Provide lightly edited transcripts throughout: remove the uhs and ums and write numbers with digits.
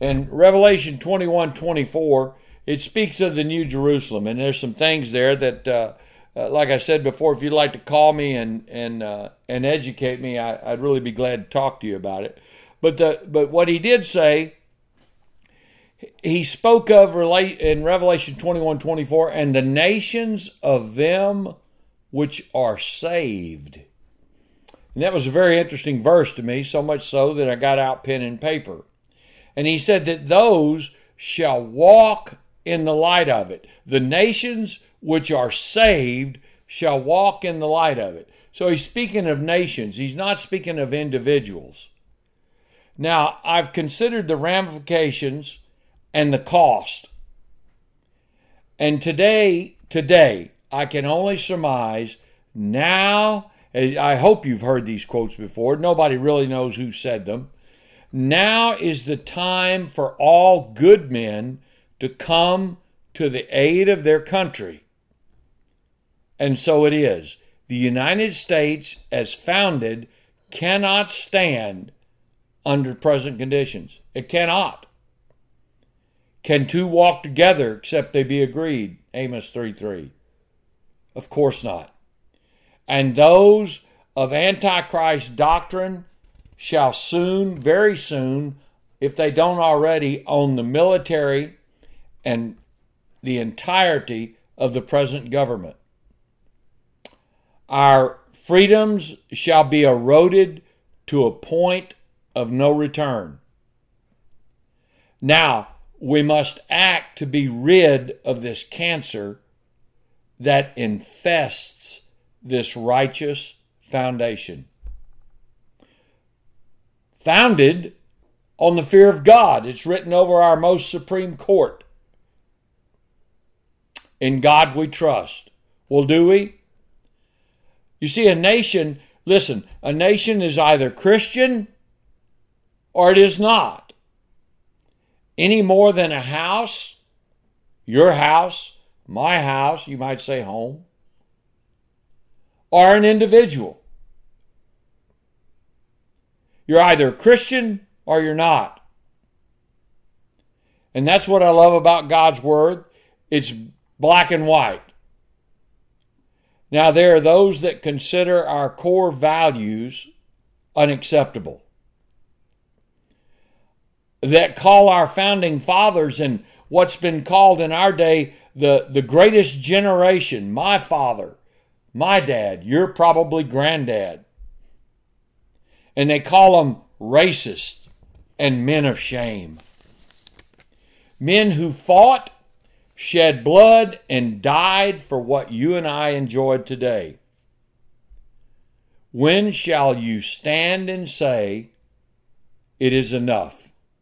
In Revelation 21:24, it speaks of the New Jerusalem, and there's some things there that, like I said before, if you'd like to call me and educate me, I'd really be glad to talk to you about it. But what he did say, he spoke of in Revelation 21:24, and the nations of them which are saved. And that was a very interesting verse to me, so much so that I got out pen and paper. And he said that those shall walk in the light of it. The nations which are saved shall walk in the light of it. So he's speaking of nations. He's not speaking of individuals. Now, I've considered the ramifications and the cost. And today, I can only surmise now, I hope you've heard these quotes before. Nobody really knows who said them. Now is the time for all good men to come to the aid of their country. And so it is. The United States, as founded, cannot stand under present conditions. It cannot. Can two walk together except they be agreed? Amos 3:3. Of course not. And those of Antichrist doctrine shall soon, very soon, if they don't already, own the military and the entirety of the present government. Our freedoms shall be eroded to a point of no return. Now, we must act to be rid of this cancer that infests this righteous foundation. Founded on the fear of God. It's written over our most supreme court. In God we trust. Well, do we? You see, a nation is either Christian or it is not. Any more than a house, your house, my house, you might say home, or an individual. You're either a Christian or you're not. And that's what I love about God's Word. It's black and white. Now, there are those that consider our core values unacceptable, that call our founding fathers and what's been called in our day the greatest generation, my father, my dad, your probably granddad. And they call them racist and men of shame. Men who fought, shed blood, and died for what you and I enjoyed today. When shall you stand and say, it is enough?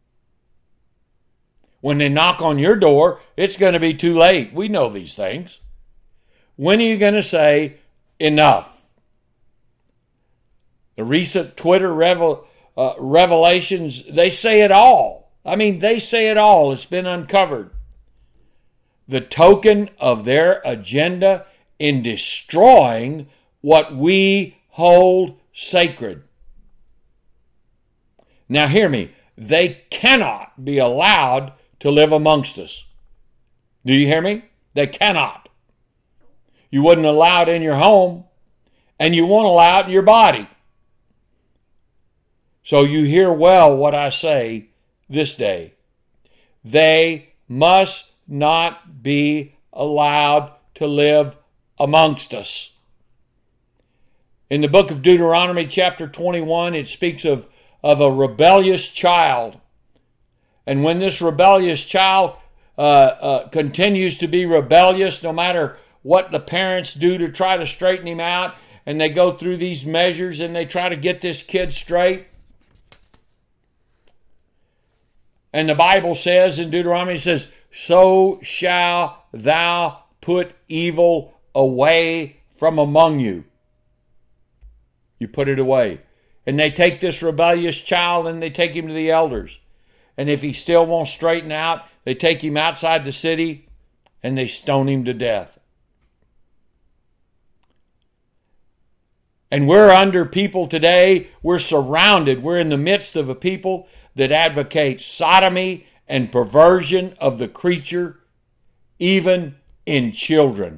When they knock on your door, it's going to be too late. We know these things. When are you going to say, enough? The recent Twitter revelations, they say it all. I mean, they say it all. It's been uncovered. The token of their agenda in destroying what we hold sacred. Now hear me. They cannot be allowed to live amongst us. Do you hear me? They cannot. You wouldn't allow it in your home, and you won't allow it in your body. So you hear well what I say this day. They must not be allowed to live amongst us. In the book of Deuteronomy chapter 21, it speaks of a rebellious child. And when this rebellious child continues to be rebellious, no matter what the parents do to try to straighten him out, and they go through these measures and they try to get this kid straight. And the Bible says in Deuteronomy, it says, so shall thou put evil away from among you. You put it away. And they take this rebellious child and they take him to the elders. And if he still won't straighten out, they take him outside the city and they stone him to death. And we're under people today, we're surrounded, we're in the midst of a people that advocate sodomy and perversion of the creature, even in children,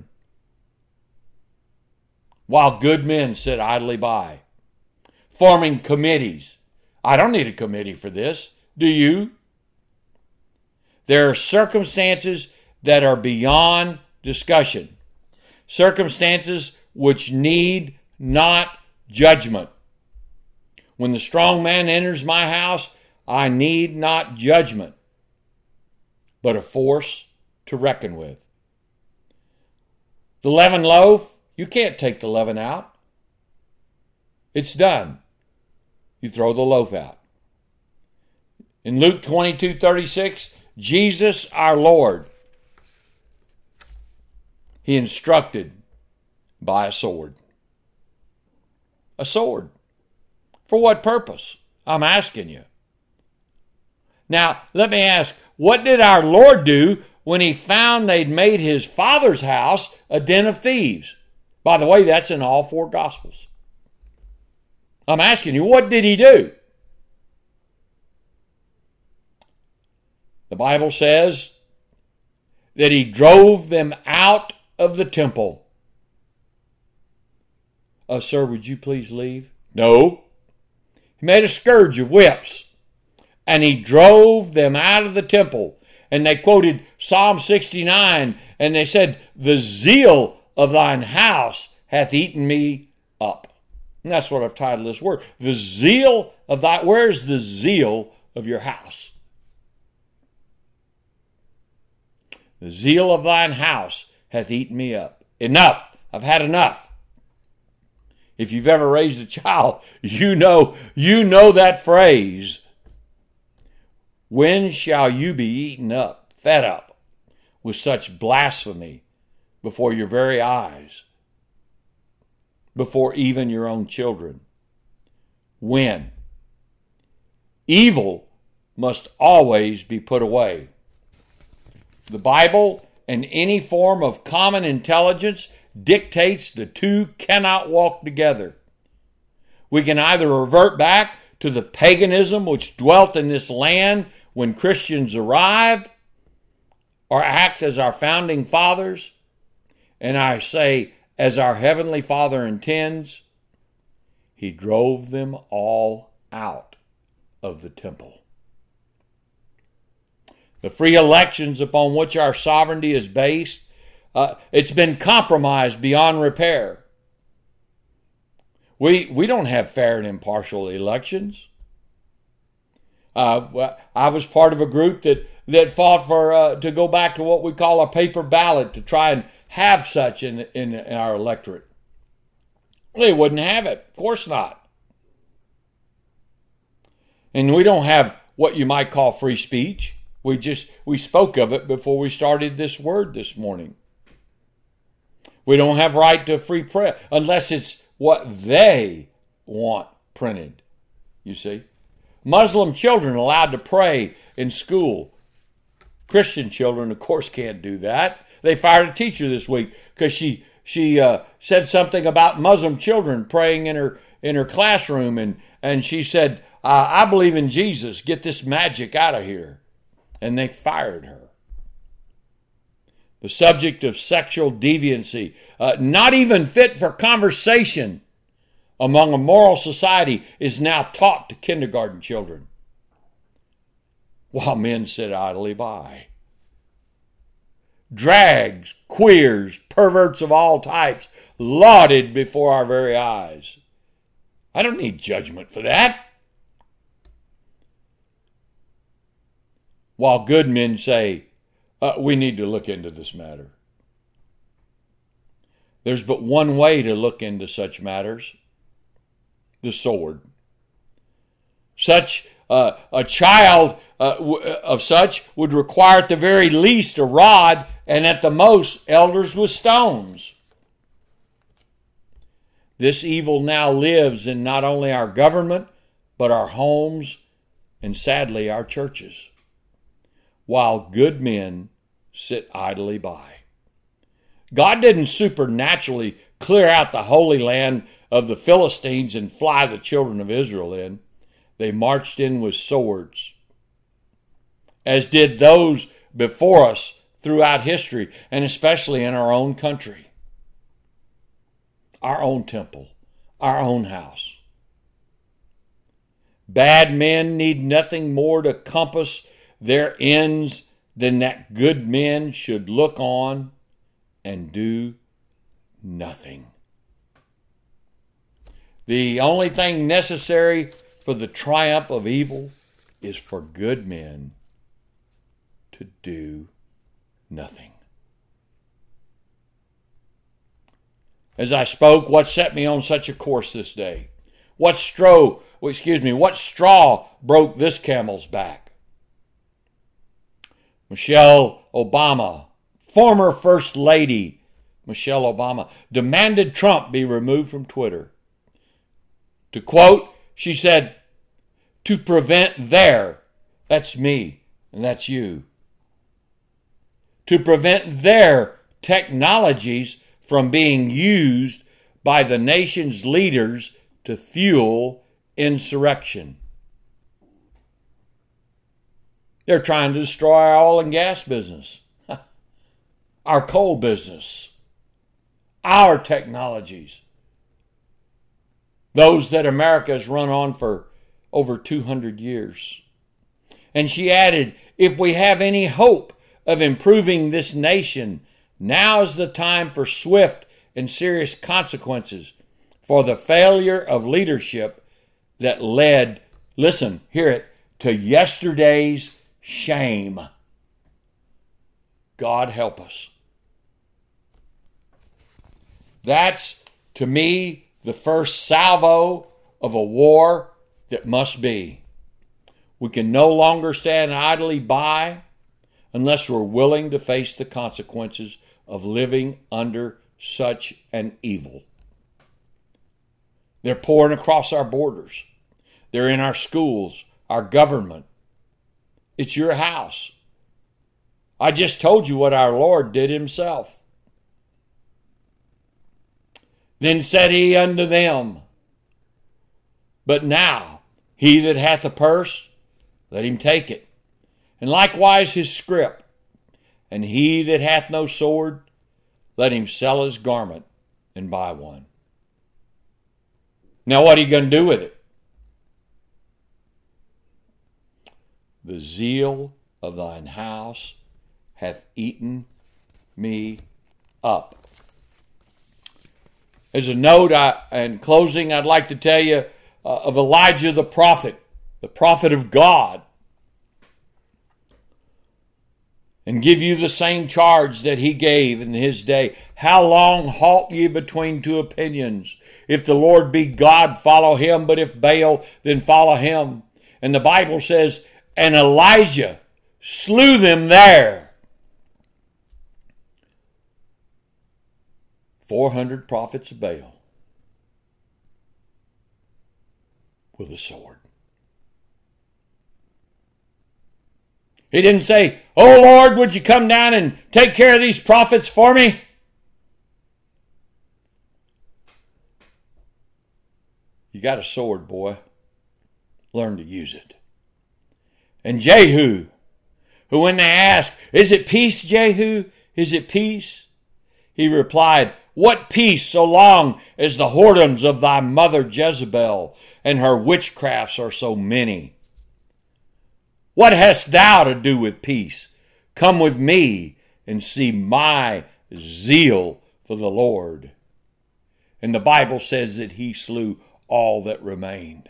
while good men sit idly by, forming committees. I don't need a committee for this. Do you? There are circumstances that are beyond discussion, circumstances which need not judgment. When the strong man enters my house, I need not judgment, but a force to reckon with. The leavened loaf, you can't take the leaven out. It's done. You throw the loaf out. In Luke 22:36, Jesus our Lord, he instructed by a sword. A sword. For what purpose? I'm asking you. Now, let me ask, what did our Lord do when he found they'd made his Father's house a den of thieves? By the way, that's in all four Gospels. I'm asking you, what did he do? The Bible says that he drove them out of the temple. Sir, would you please leave? No. He made a scourge of whips, and he drove them out of the temple. And they quoted Psalm 69, and they said, the zeal of thine house hath eaten me up. And that's what I've titled this word. The zeal of thy, where's the zeal of your house? The zeal of thine house hath eaten me up. Enough. I've had enough. If you've ever raised a child, you know that phrase. When shall you be eaten up, fed up, with such blasphemy before your very eyes, before even your own children? When? Evil must always be put away. The Bible and any form of common intelligence dictates the two cannot walk together. We can either revert back to the paganism which dwelt in this land when Christians arrived, or act as our founding fathers, and I say, as our Heavenly Father intends. He drove them all out of the temple. The free elections upon which our sovereignty is based, it's been compromised beyond repair. We don't have fair and impartial elections. I was part of a group that fought for to go back to what we call a paper ballot, to try and have such in our electorate. They wouldn't have it. Of course not. And we don't have what you might call free speech. We spoke of it before we started this word this morning. We don't have right to free press unless it's what they want printed, you see. Muslim children allowed to pray in school. Christian children, of course, can't do that. They fired a teacher this week because she said something about Muslim children praying in her classroom, and she said, I believe in Jesus. Get this magic out of here. And they fired her. The subject of sexual deviancy, not even fit for conversation among a moral society, is now taught to kindergarten children, while men sit idly by. Drags, queers, perverts of all types, lauded before our very eyes. I don't need judgment for that. While good men say, we need to look into this matter. There's but one way to look into such matters: the sword. Such a child of such would require at the very least a rod, and at the most elders with stones. This evil now lives in not only our government, but our homes, and sadly our churches, while good men sit idly by. God didn't supernaturally clear out the Holy Land of the Philistines and fly the children of Israel in. They marched in with swords as did those before us throughout history, and especially in our own country, our own temple, our own house. Bad men need nothing more to compass their ends than that good men should look on and do nothing. The only thing necessary for the triumph of evil is for good men to do nothing. As I spoke, what set me on such a course this day? What straw broke this camel's back? Michelle Obama, former First Lady Michelle Obama, demanded Trump be removed from Twitter. To quote, she said, "To prevent that's me and that's you, to prevent their technologies from being used by the nation's leaders to fuel insurrection." They're trying to destroy our oil and gas business, our coal business, our technologies, those that America has run on for over 200 years. And she added, "If we have any hope of improving this nation, now is the time for swift and serious consequences for the failure of leadership that led, listen, hear it, to yesterday's shame." God help us. That's, to me, the first salvo of a war that must be. We can no longer stand idly by unless we're willing to face the consequences of living under such an evil. They're pouring across our borders. They're in our schools, our government. It's your house. I just told you what our Lord did himself. Then said he unto them, "But now he that hath a purse, let him take it, and likewise his scrip. And he that hath no sword, let him sell his garment and buy one." Now what are you going to do with it? "The zeal of thine house hath eaten me up." As a note, in closing, I'd like to tell you of Elijah the prophet of God, and give you the same charge that he gave in his day. "How long halt ye between two opinions? If the Lord be God, follow him, but if Baal, then follow him." And the Bible says, "And Elijah slew them there." 400 prophets of Baal with a sword. He didn't say, "Oh Lord, would you come down and take care of these prophets for me?" You got a sword, boy. Learn to use it. And Jehu, who when they asked, "Is it peace, Jehu? Is it peace?" he replied, "What peace so long as the whoredoms of thy mother Jezebel and her witchcrafts are so many? What hast thou to do with peace? Come with me and see my zeal for the Lord." And the Bible says that he slew all that remained.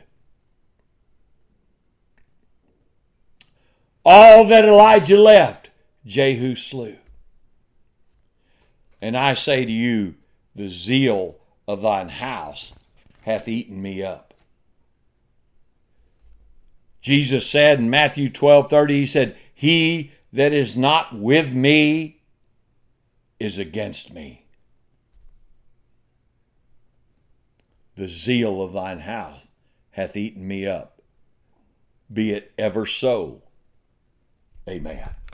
All that Elijah left, Jehu slew. And I say to you, the zeal of thine house hath eaten me up. Jesus said in Matthew 12:30, he said, "He that is not with me is against me." The zeal of thine house hath eaten me up. Be it ever so. Amen.